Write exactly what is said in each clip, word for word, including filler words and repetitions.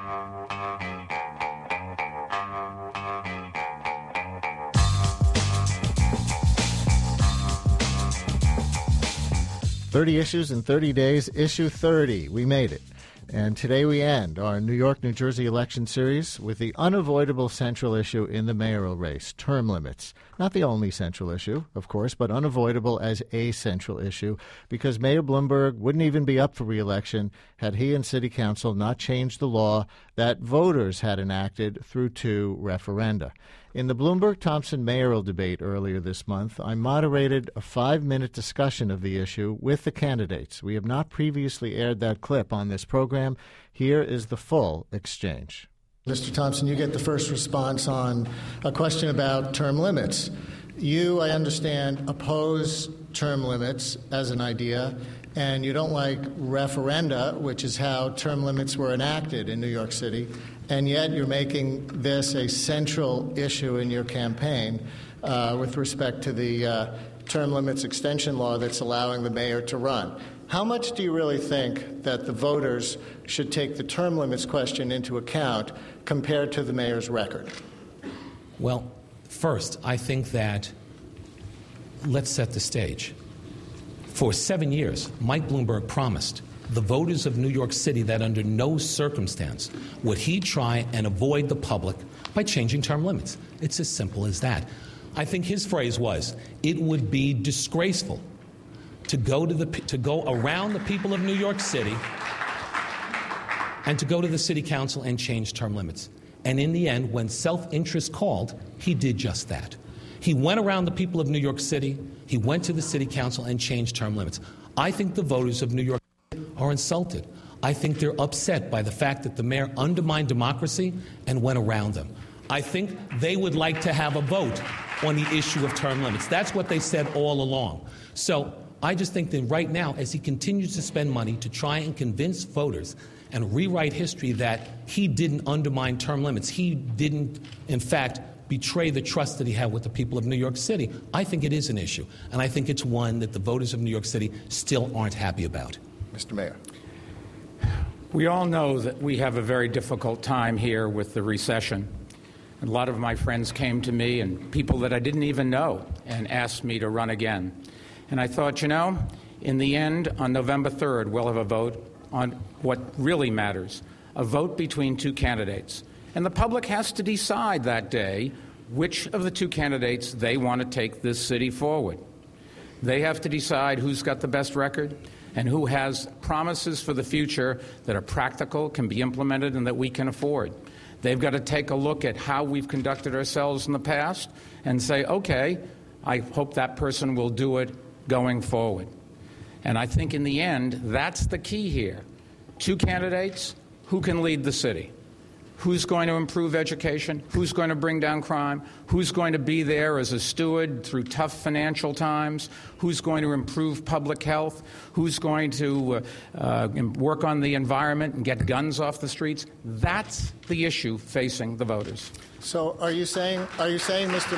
thirty issues in thirty days, issue thirty. We made it. And today we end our New York, New Jersey election series with the unavoidable central issue in the mayoral race, term limits. Not the only central issue, of course, but unavoidable as a central issue because Mayor Bloomberg wouldn't even be up for re-election had he and City Council not changed the law that voters had enacted through two referenda. In the Bloomberg-Thompson mayoral debate earlier this month, I moderated a five-minute discussion of the issue with the candidates. We have not previously aired that clip on this program. Here is the full exchange. Mister Thompson, you get the first response on a question about term limits. You, I understand, oppose term limits as an idea, and you don't like referenda, which is how term limits were enacted in New York City, and yet you're making this a central issue in your campaign uh, with respect to the uh, term limits extension law that's allowing the mayor to run. How much do you really think that the voters should take the term limits question into account compared to the mayor's record? Well, first, I think that let's set the stage. For seven years, Mike Bloomberg promised the voters of New York City that under no circumstance would he try and avoid the public by changing term limits. It's as simple as that. I think his phrase was, it would be disgraceful to go to the to go around the people of New York City and to go to the city council and change term limits. And in the end, when self-interest called, he did just that. He went around the people of New York City, he went to the city council and changed term limits. I think the voters of New York City are insulted. I think they're upset by the fact that the mayor undermined democracy and went around them. I think they would like to have a vote on the issue of term limits. That's what they said all along. So I just think that right now, as he continues to spend money to try and convince voters and rewrite history that he didn't undermine term limits, he didn't, in fact, betray the trust that he had with the people of New York City, I think it is an issue. And I think it's one that the voters of New York City still aren't happy about. Mister Mayor. We all know that we have a very difficult time here with the recession. A lot of my friends came to me and people that I didn't even know and asked me to run again. And I thought, you know, in the end, on November third, we'll have a vote on what really matters, a vote between two candidates. And the public has to decide that day which of the two candidates they want to take this city forward. They have to decide who's got the best record and who has promises for the future that are practical, can be implemented, and that we can afford. They've got to take a look at how we've conducted ourselves in the past and say, okay, I hope that person will do it going forward. And I think in the end, that's the key here. Two candidates, who can lead the city? Who's going to improve education? Who's going to bring down crime? Who's going to be there as a steward through tough financial times? Who's going to improve public health? Who's going to uh, uh, work on the environment and get guns off the streets? That's the issue facing the voters. So are you saying, are you saying, Mister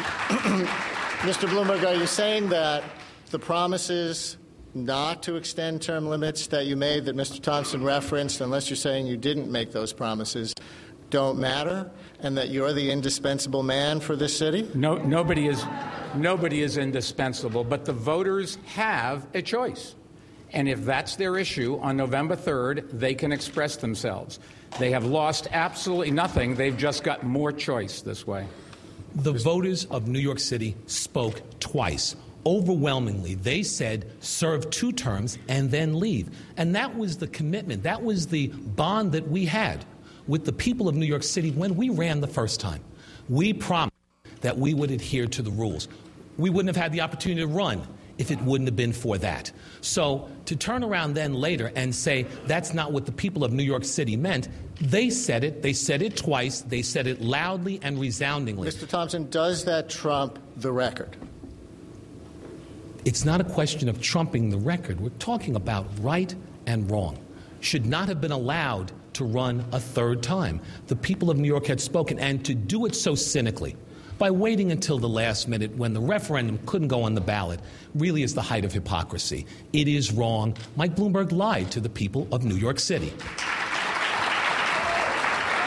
Mister Bloomberg, are you saying that the promises not to extend term limits that you made that Mister Thompson referenced, unless you're saying you didn't make those promises, don't matter, and that you're the indispensable man for this city? No, nobody is, nobody is indispensable, but the voters have a choice. And if that's their issue on November third, they can express themselves. They have lost absolutely nothing. They've just got more choice this way. The voters of New York City spoke twice. Overwhelmingly, they said serve two terms and then leave. And that was the commitment. That was the bond that we had with the people of New York City when we ran the first time. We promised that we would adhere to the rules. We wouldn't have had the opportunity to run if it wouldn't have been for that. So to turn around then later and say that's not what the people of New York City meant, they said it, they said it twice, they said it loudly and resoundingly. Mister Thompson, does that trump the record? It's not a question of trumping the record. We're talking about right and wrong. Should not have been allowed to run a third time. The people of New York had spoken, and to do it so cynically, by waiting until the last minute when the referendum couldn't go on the ballot, really is the height of hypocrisy. It is wrong. Mike Bloomberg lied to the people of New York City.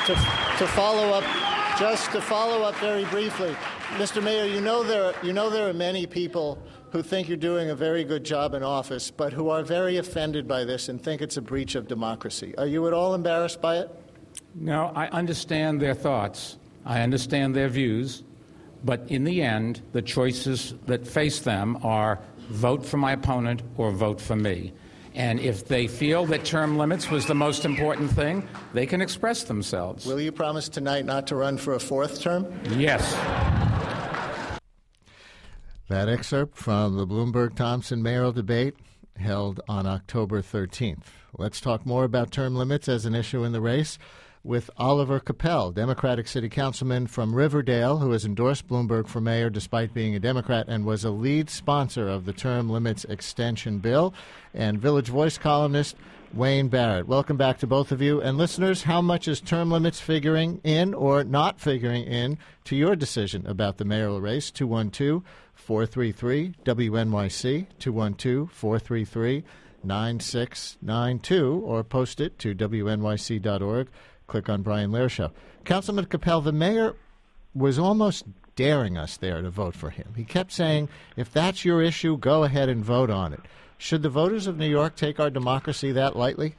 to, to follow up, just to follow up very briefly, Mister Mayor, you know there you know there are many people who think you're doing a very good job in office, but who are very offended by this and think it's a breach of democracy. Are you at all embarrassed by it? No, I understand their thoughts. I understand their views. But in the end, the choices that face them are vote for my opponent or vote for me. And if they feel that term limits was the most important thing, they can express themselves. Will you promise tonight not to run for a fourth term? Yes. That excerpt from the Bloomberg-Thompson mayoral debate held on October thirteenth. Let's talk more about term limits as an issue in the race with Oliver Capel, Democratic City Councilman from Riverdale, who has endorsed Bloomberg for mayor despite being a Democrat and was a lead sponsor of the term limits extension bill, and Village Voice columnist Wayne Barrett. Welcome back to both of you. And listeners, how much is term limits figuring in or not figuring in to your decision about the mayoral race? two one two, four three three, W N Y C, two one two, four three three, nine six nine two, or post it to W N Y C dot org. Click on Brian Lehrer Show. Councilman Capel, the mayor was almost daring us there to vote for him. He kept saying, if that's your issue, go ahead and vote on it. Should the voters of New York take our democracy that lightly?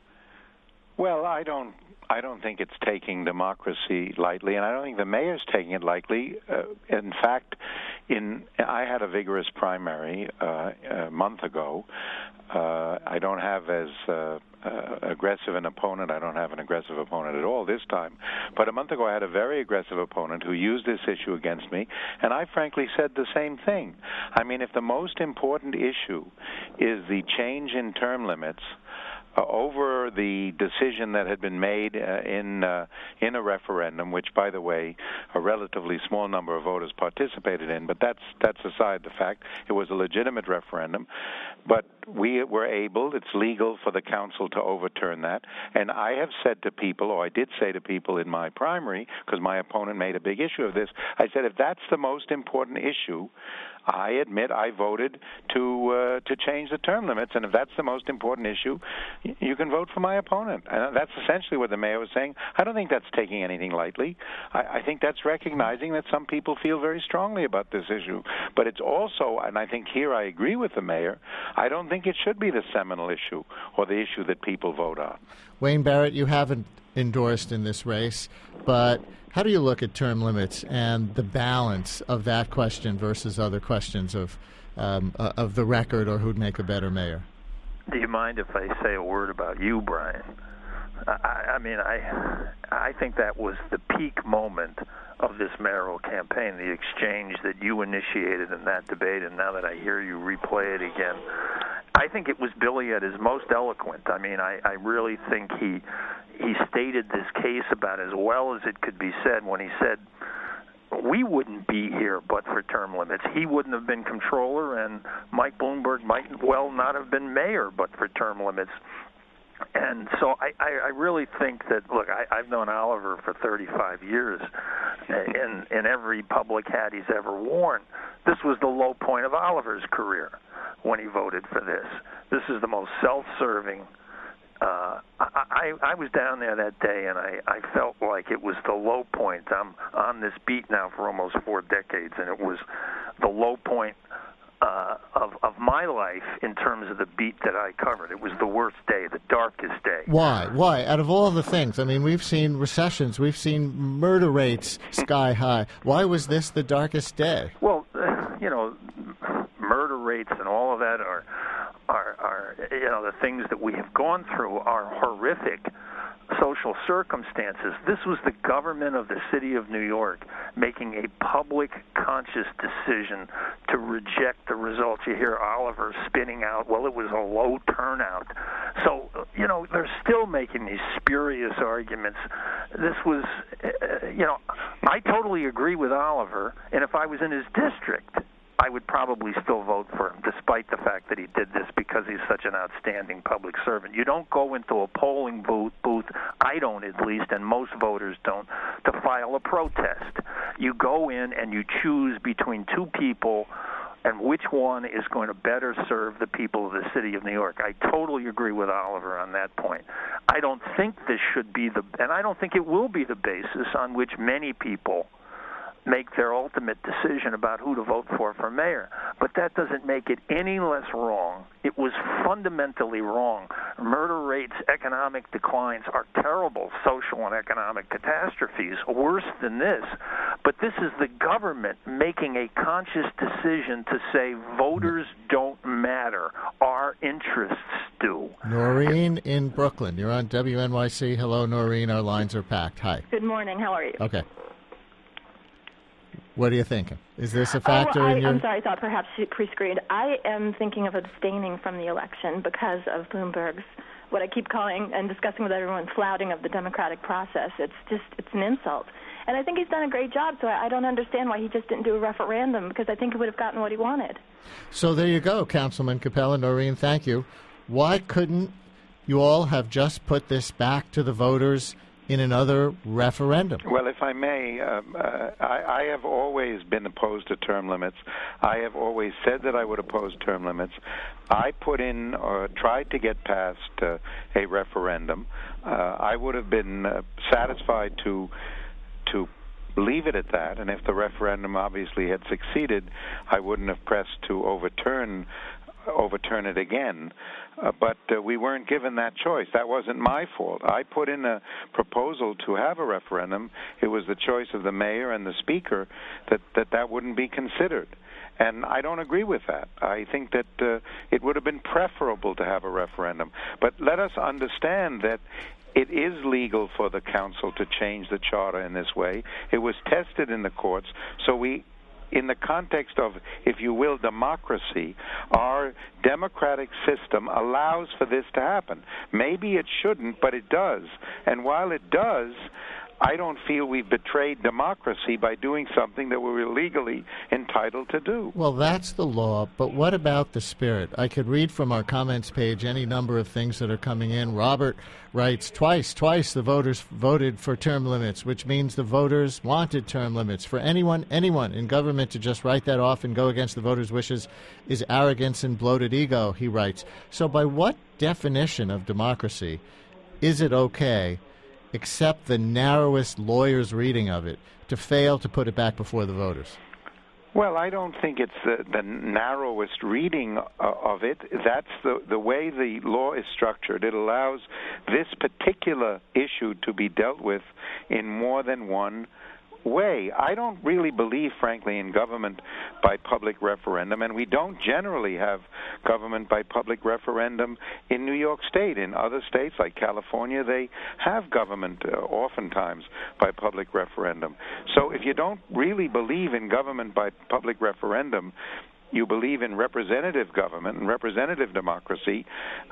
Well, I don't. I don't think it's taking democracy lightly, and I don't think the mayor's taking it lightly. Uh, in fact, in I had a vigorous primary uh, a month ago. Uh, I don't have as uh, uh, aggressive an opponent. I don't have an aggressive opponent at all this time. But a month ago, I had a very aggressive opponent who used this issue against me, and I frankly said the same thing. I mean, if the most important issue is the change in term limits, Uh, over the decision that had been made uh, in uh, in a referendum, which, by the way, a relatively small number of voters participated in, but that's that's aside the fact it was a legitimate referendum. But we were able, it's legal for the council to overturn that. And I have said to people, or I did say to people in my primary, because my opponent made a big issue of this, I said, if that's the most important issue, I admit I voted to uh, to change the term limits, and if that's the most important issue, y- you can vote for my opponent. And that's essentially what the mayor was saying. I don't think that's taking anything lightly. I, I think that's recognizing that some people feel very strongly about this issue. But it's also, and I think here I agree with the mayor, I don't think it should be the seminal issue or the issue that people vote on. Wayne Barrett, you haven't endorsed in this race, but how do you look at term limits and the balance of that question versus other questions of um, uh, of the record or who'd make a better mayor? Do you mind if I say a word about you, Brian? I, I mean, I I think that was the peak moment of this mayoral campaign, the exchange that you initiated in that debate, and now that I hear you replay it again, I think it was Billy at his most eloquent. I mean, I, I really think he he stated this case about as well as it could be said when he said, we wouldn't be here but for term limits. He wouldn't have been controller, and Mike Bloomberg might well not have been mayor but for term limits. And so I, I, I really think that, look, I, I've known Oliver for thirty-five years, in, in every public hat he's ever worn. This was the low point of Oliver's career when he voted for this. This is the most self-serving. Uh, I, I, I was down there that day, and I, I felt like it was the low point. I'm on this beat now for almost four decades, and it was the low point uh, of, of my life in terms of the beat that I covered. It was the worst day, the darkest day. Why? Why? Out of all the things, I mean, we've seen recessions, we've seen murder rates sky high. Why was this the darkest day? Well, uh, you know, murder rates and all of that are, are, are, you know, the things that we have gone through are horrific social circumstances. This was the government of the city of New York making a public, conscious decision to reject the results. You hear Oliver spinning out, well, it was a low turnout. So, you know, they're still making these spurious arguments. This was, uh, you know, I totally agree with Oliver, and if I was in his district, I would probably still vote for him, despite the fact that he did this, because he's such an outstanding public servant. You don't go into a polling booth, booth, I don't at least, and most voters don't, to file a protest. You go in and you choose between two people and which one is going to better serve the people of the city of New York. I totally agree with Oliver on that point. I don't think this should be the, and I don't think it will be the basis on which many people make their ultimate decision about who to vote for for mayor. But that doesn't make it any less wrong. It was fundamentally wrong. Murder rates, economic declines are terrible social and economic catastrophes, worse than this. But this is the government making a conscious decision to say voters don't matter. Our interests do. Noreen in Brooklyn. You're on W N Y C. Hello, Noreen. Our lines are packed. Hi. Good morning. How are you? Okay. What are you thinking? Is this a factor oh, I, in your... I'm sorry, I thought perhaps you pre-screened. I am thinking of abstaining from the election because of Bloomberg's, what I keep calling and discussing with everyone, flouting of the democratic process. It's just, it's an insult. And I think he's done a great job, so I, I don't understand why he just didn't do a referendum, because I think he would have gotten what he wanted. So there you go, Councilman Capella. Noreen, thank you. Why couldn't you all have just put this back to the voters in another referendum? Well, if I may, um, uh, I, I have always been opposed to term limits. I have always said that I would oppose term limits. I put in or tried to get past uh, a referendum. Uh, I would have been uh, satisfied to to leave it at that, and if the referendum obviously had succeeded, I wouldn't have pressed to overturn overturn it again. Uh, but uh, we weren't given that choice. That wasn't my fault. I put in a proposal to have a referendum. It was the choice of the mayor and the speaker that that, that wouldn't be considered. And I don't agree with that. I think that uh, it would have been preferable to have a referendum. But let us understand that it is legal for the council to change the charter in this way. It was tested in the courts, so we in the context of, if you will, democracy, our democratic system allows for this to happen. Maybe it shouldn't, but it does. And while it does, I don't feel we've betrayed democracy by doing something that we were legally entitled to do. Well, that's the law, but what about the spirit? I could read from our comments page any number of things that are coming in. Robert writes, twice, twice the voters voted for term limits, which means the voters wanted term limits. For anyone, anyone in government to just write that off and go against the voters' wishes is arrogance and bloated ego, he writes. So by what definition of democracy is it okay, except the narrowest lawyer's reading of it, to fail to put it back before the voters? Well, I don't think it's the, the narrowest reading of it. That's the, the way the law is structured. It allows this particular issue to be dealt with in more than one way. I don't really believe, frankly, in government by public referendum, and we don't generally have government by public referendum in New York State. In other states, like California, they have government uh, oftentimes by public referendum. So if you don't really believe in government by public referendum, you believe in representative government and representative democracy,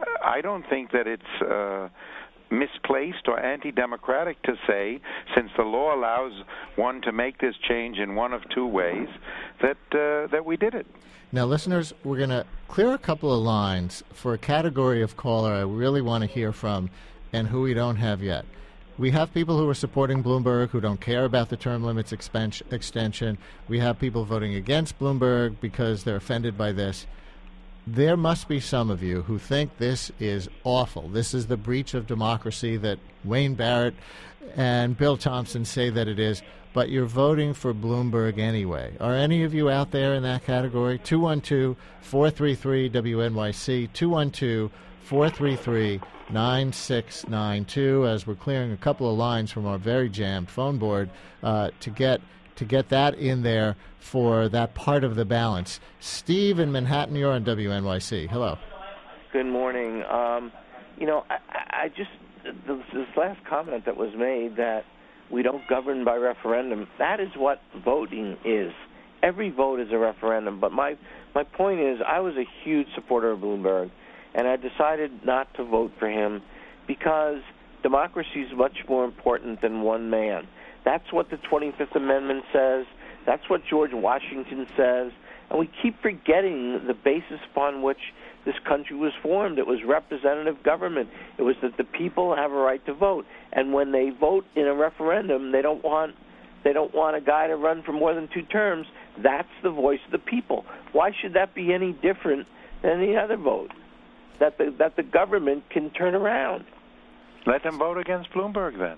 I don't think that it's uh, misplaced or anti-democratic to say, since the law allows one to make this change in one of two ways, that uh, that we did it. Now, listeners, we're going to clear a couple of lines for a category of caller I really want to hear from and who we don't have yet. We have people who are supporting Bloomberg who don't care about the term limits expen- extension. We have people voting against Bloomberg because they're offended by this. There must be some of you who think this is awful. This is the breach of democracy that Wayne Barrett and Bill Thompson say that it is, but you're voting for Bloomberg anyway. Are any of you out there in that category? two one two, four three three, W N Y C, two one two, four three three, nine six nine two, as we're clearing a couple of lines from our very jammed phone board uh, to get to get that in there for that part of the balance. Steve in Manhattan, you're on W N Y C. Hello. Good morning. Um, you know, I, I just, this last comment that was made that we don't govern by referendum, that is what voting is. Every vote is a referendum. But my, my point is, I was a huge supporter of Bloomberg, and I decided not to vote for him because democracy is much more important than one man. That's what the twenty-fifth Amendment says. That's what George Washington says. And we keep forgetting the basis upon which this country was formed. It was representative government. It was that the people have a right to vote. And when they vote in a referendum, they don't want they don't want a guy to run for more than two terms. That's the voice of the people. Why should that be any different than any other vote that the, that the government can turn around? Let them vote against Bloomberg then.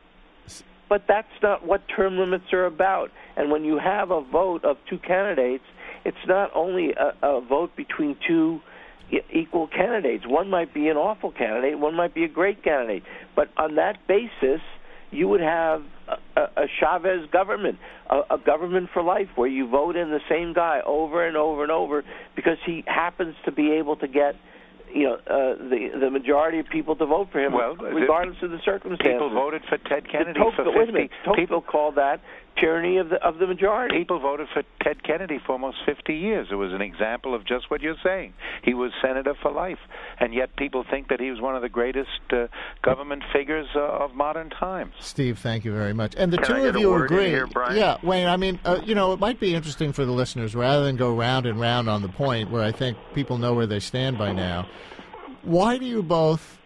But that's not what term limits are about. And when you have a vote of two candidates, it's not only a, a vote between two equal candidates. One might be an awful candidate, one might be a great candidate. But on that basis, you would have a, a Chavez government, a, a government for life, where you vote in the same guy over and over and over because he happens to be able to get, you know, uh, the the majority of people to vote for him, well, regardless the, of the circumstances. People voted for Ted Kennedy Tocqueville, for fifty. Wait a minute, Tocqueville people called that tyranny of the of the majority. People voted for Ted Kennedy for almost fifty years. It was an example of just what you're saying. He was senator for life, and yet people think that he was one of the greatest uh, government figures uh, of modern times. Steve, thank you very much. And the Can two I get of a you word in agree. here, Brian? Yeah, Wayne. I mean, uh, you know, it might be interesting for the listeners rather than go round and round on the point where I think people know where they stand by now. Why do you both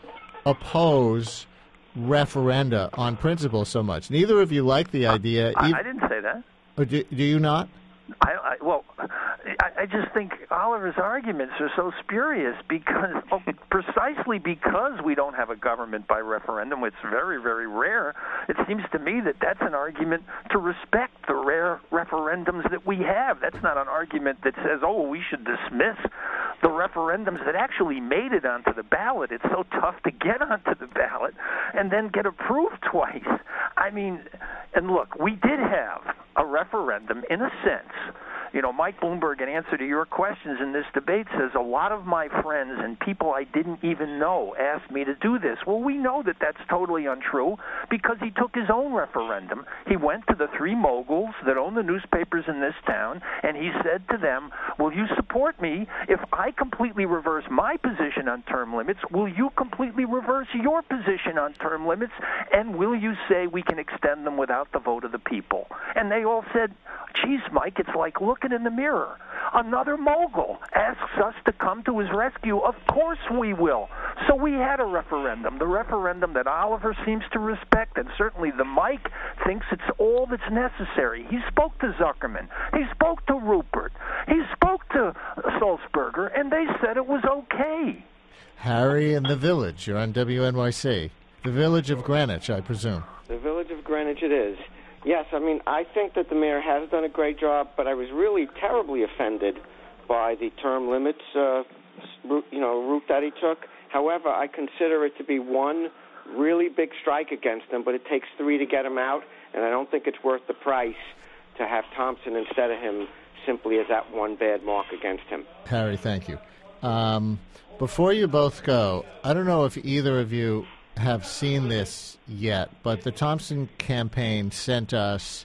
oppose referenda on principle so much? Neither of you like the idea. I, ev- I didn't say that. Or do, do you not? I, I well, I, I just think Oliver's arguments are so spurious because oh, precisely because we don't have a government by referendum, it's very, very rare. It seems to me that that's an argument to respect the rare referendums that we have. That's not an argument that says, oh, we should dismiss the referendums that actually made it onto the ballot. It's so tough to get onto the ballot and then get approved twice. I mean, and look, we did have a referendum in a sense. You know, Mike Bloomberg, in answer to your questions in this debate, says a lot of my friends and people I didn't even know asked me to do this. Well, we know that that's totally untrue because he took his own referendum. He went to the three moguls that own the newspapers in this town, and he said to them, will you support me if I completely reverse my position on term limits? Will you completely reverse your position on term limits? And will you say we can extend them without the vote of the people? And they all said, geez, Mike, it's like looking in the mirror. Another mogul asks us to come to his rescue. Of course we will. So we had a referendum, the referendum that Oliver seems to respect, and certainly the Mike thinks it's all that's necessary. He spoke to Zuckerman. He spoke to Rupert. He spoke to Sulzberger, and they said it was okay. Harry in the Village. You're on W N Y C. The Village of Greenwich, I presume. The Village of Greenwich it is. Yes, I mean, I think that the mayor has done a great job, but I was really terribly offended by the term limits, uh, route, you know, route that he took. However, I consider it to be one really big strike against him, but it takes three to get him out, and I don't think it's worth the price to have Thompson instead of him simply as that one bad mark against him. Harry, thank you. Um, before you both go, I don't know if either of you have seen this yet, but the Thompson campaign sent us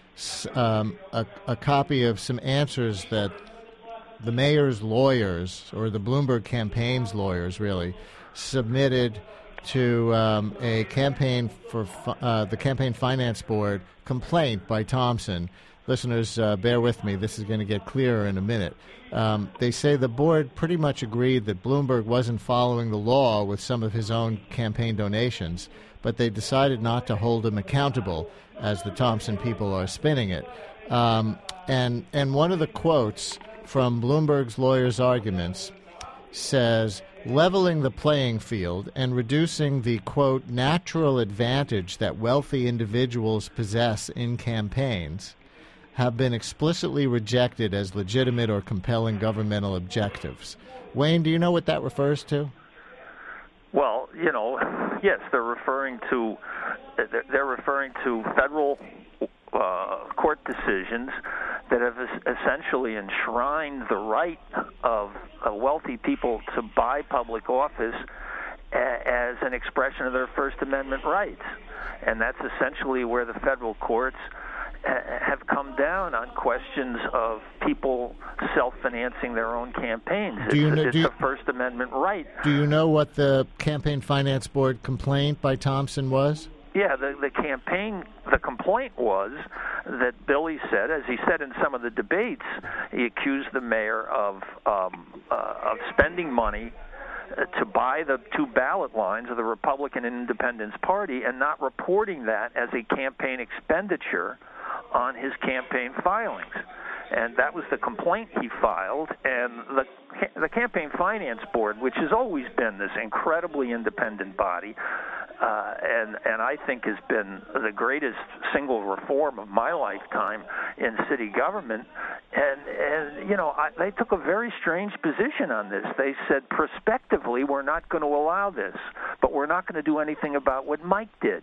um, a, a copy of some answers that the mayor's lawyers, or the Bloomberg campaign's lawyers, really, submitted to um, a campaign for uh, the Campaign Finance Board complaint by Thompson. Listeners, uh, bear with me. This is going to get clearer in a minute. Um, they say the board pretty much agreed that Bloomberg wasn't following the law with some of his own campaign donations, but they decided not to hold him accountable, as the Thompson people are spinning it. Um, and and one of the quotes from Bloomberg's lawyers' arguments says, leveling the playing field and reducing the, quote, natural advantage that wealthy individuals possess in campaigns have been explicitly rejected as legitimate or compelling governmental objectives. Wayne, do you know what that refers to? Well, you know, yes, they're referring to they're referring to federal uh, court decisions that have essentially enshrined the right of uh, wealthy people to buy public office a- as an expression of their First Amendment rights, and that's essentially where the federal courts have come down on questions of people self-financing their own campaigns. Do you it's know, it's do you, a First Amendment right. Do you know what the Campaign Finance Board complaint by Thompson was? Yeah, the, the campaign, the complaint was that Billy said, as he said in some of the debates, he accused the mayor of um, uh, of spending money to buy the two ballot lines of the Republican and Independence Party and not reporting that as a campaign expenditure on his campaign filings. And that was the complaint he filed. And the the Campaign Finance Board, which has always been this incredibly independent body, uh, and and I think has been the greatest single reform of my lifetime in city government. And and you know, I, they took a very strange position on this. They said prospectively, we're not going to allow this, but we're not going to do anything about what Mike did.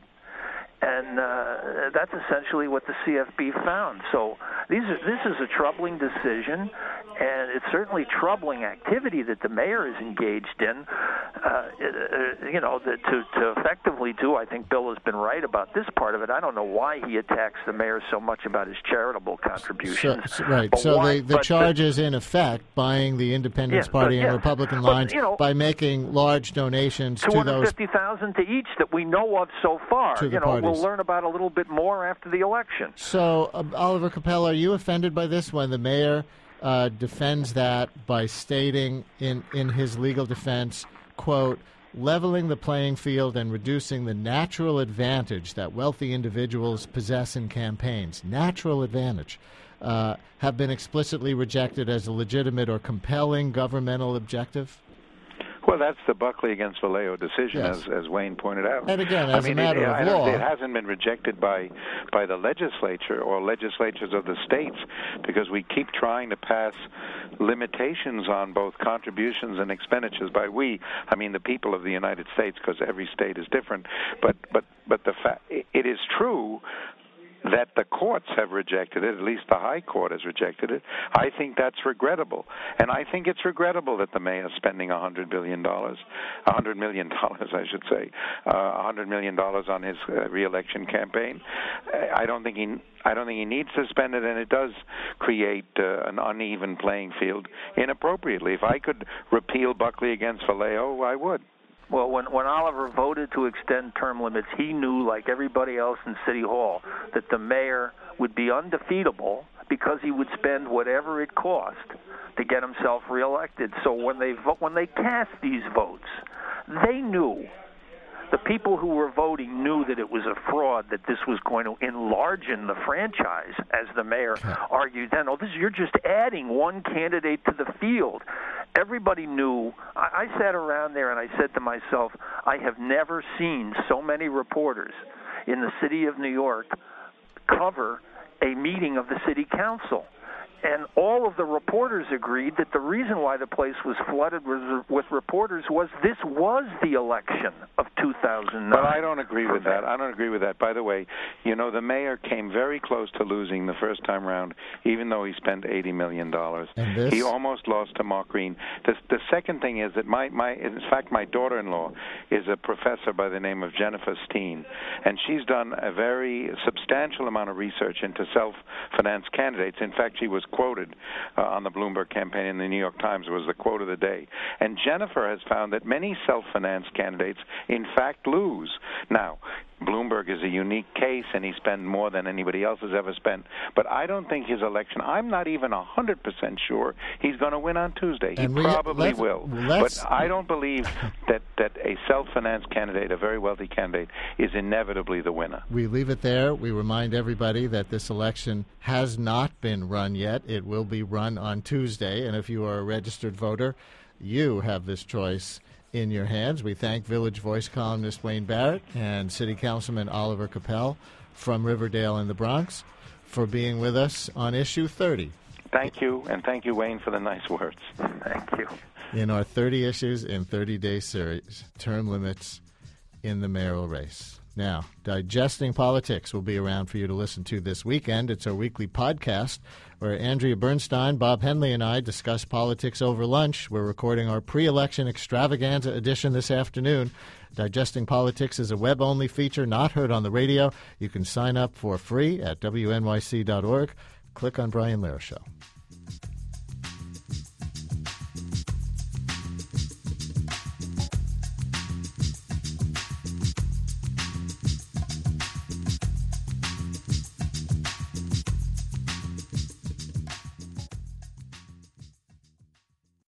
And uh, that's essentially what the C F B found. So these are, this is a troubling decision, and it's certainly troubling activity that the mayor is engaged in. Uh, you know, the, to, to effectively do, I think Bill has been right about this part of it. I don't know why he attacks the mayor so much about his charitable contributions. So, right. But so why, the, the charge is, in effect, buying the Independence yeah, Party but, and yeah. Republican but, lines you know, by making large donations to two hundred fifty those... thousand to each that we know of so far. To the you know, parties. we'll learn about a little bit more after the election. So, uh, Oliver Capel, are you offended by this when the mayor uh, defends that by stating in, in his legal defense, quote, leveling the playing field and reducing the natural advantage that wealthy individuals possess in campaigns, natural advantage, uh, have been explicitly rejected as a legitimate or compelling governmental objective? Well, that's the Buckley against Vallejo decision, Yes. as as Wayne pointed out. And again, as I mean, a matter it, of I don't- law, it hasn't been rejected by by the legislature or legislatures of the states, because we keep trying to pass limitations on both contributions and expenditures. By we, I mean the people of the United States, because every state is different. But but but the fa- it is true that the courts have rejected it, at least the High Court has rejected it. I think that's regrettable. And I think it's regrettable that the mayor is spending one hundred billion dollars, one hundred million dollars, I should say, uh, one hundred million dollars on his uh, re-election campaign. I don't think he I don't think he needs to spend it, and it does create uh, an uneven playing field inappropriately. If I could repeal Buckley against Vallejo, I would. Well, when, when Oliver voted to extend term limits, he knew, like everybody else in City Hall, that the mayor would be undefeatable because he would spend whatever it cost to get himself reelected. So when they vo- when they cast these votes, they knew, the people who were voting knew that it was a fraud, that this was going to enlarge the franchise, as the mayor argued then. Oh, this, you're just adding one candidate to the field. Everybody knew. I, I sat around there and I said to myself, I have never seen so many reporters in the city of New York cover a meeting of the city council. And all of the reporters agreed that the reason why the place was flooded with, with reporters was this was the election of two thousand nine. But I don't agree with that. I don't agree with that. By the way, you know, the mayor came very close to losing the first time round, even though he spent eighty million dollars. And this? He almost lost to Mark Green. The, the second thing is that my, my, in fact, my daughter-in-law is a professor by the name of Jennifer Steen, and she's done a very substantial amount of research into self-financed candidates. In fact, she was quoted uh, on the Bloomberg campaign in the New York Times. It was the quote of the day. And Jennifer has found that many self-financed candidates, in fact, lose. Now, Bloomberg is a unique case, and he spent more than anybody else has ever spent. But I don't think his election, I'm not even one hundred percent sure he's going to win on Tuesday. He And we- probably let's- will. let's- But I don't believe that, that a self-financed candidate, a very wealthy candidate, is inevitably the winner. we leave it there. We remind everybody that this election has not been run yet. It will be run on Tuesday, and if you are a registered voter, you have this choice in your hands. We thank Village Voice columnist Wayne Barrett and City Councilman Oliver Capel from Riverdale in the Bronx for being with us on Issue thirty. Thank you, and thank you, Wayne, for the nice words. Thank you. In our thirty Issues in thirty Days series, term limits in the mayoral race. Now, Digesting Politics will be around for you to listen to this weekend. It's our weekly podcast where Andrea Bernstein, Bob Henley, and I discuss politics over lunch. We're recording our pre-election extravaganza edition this afternoon. Digesting Politics is a web-only feature not heard on the radio. You can sign up for free at W N Y C dot org. Click on Brian Lehrer Show.